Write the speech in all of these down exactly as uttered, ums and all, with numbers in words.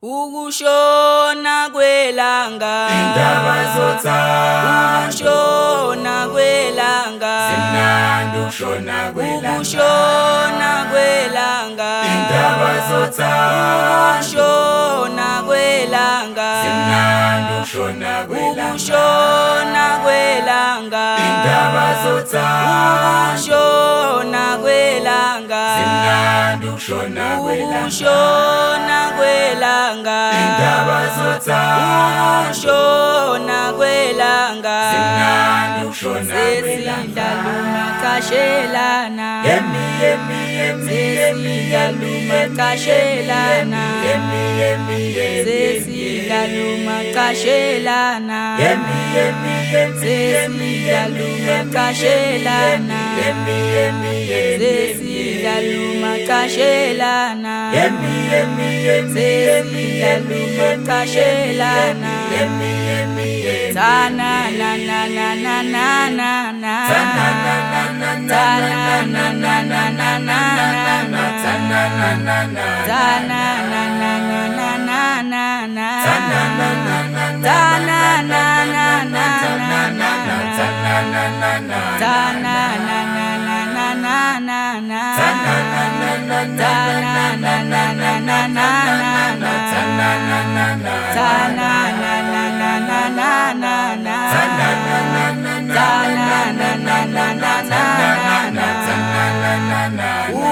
Ukushona kwelanga indaba zothando, ukushona kwelanga simnandi ukushona kwelanga, ukushona kwelanga indaba zothando, ukushona kwelanga simnandi ukushona kwelanga, ukushona kwelanga indaba zothando, ukushona kwelanga simnandi ukushona kwelanga, ukushona kwelanga indaba zothando, ukushona kwelanga simnandi ukushona kwelanga, kashelana yemi yemi yemi yemi sesidaluma kashelana yemi yemi yemi sesidaluma kashelana yemi yemi yemi sesidaluma kashelana yemi yemi yemi sesidaluma kashelana yemi yemi yemi sesidaluma kashelana yemi yemi yemi Tana na na na na na na na Tana na na na Tana na na na na na na Tana na na na Tana na na na na na na na Tana na na na Tana na na na Tana na na Tana na na na Tana na na na na na na na Tana na na na Tana na na na na na na Tana na na na Tana na na na na na na Tana na na na Tana na na na na na na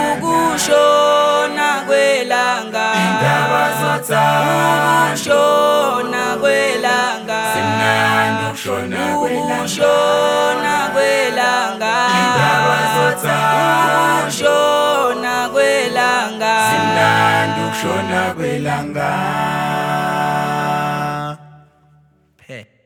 Ukushona kwelanga indaba zothando, ukushona kwelanga simnandi ukushona kwelanga, ukushona kwelanga indaba zothando, ukushona kwelanga simnandi ukushona kwelanga. Phe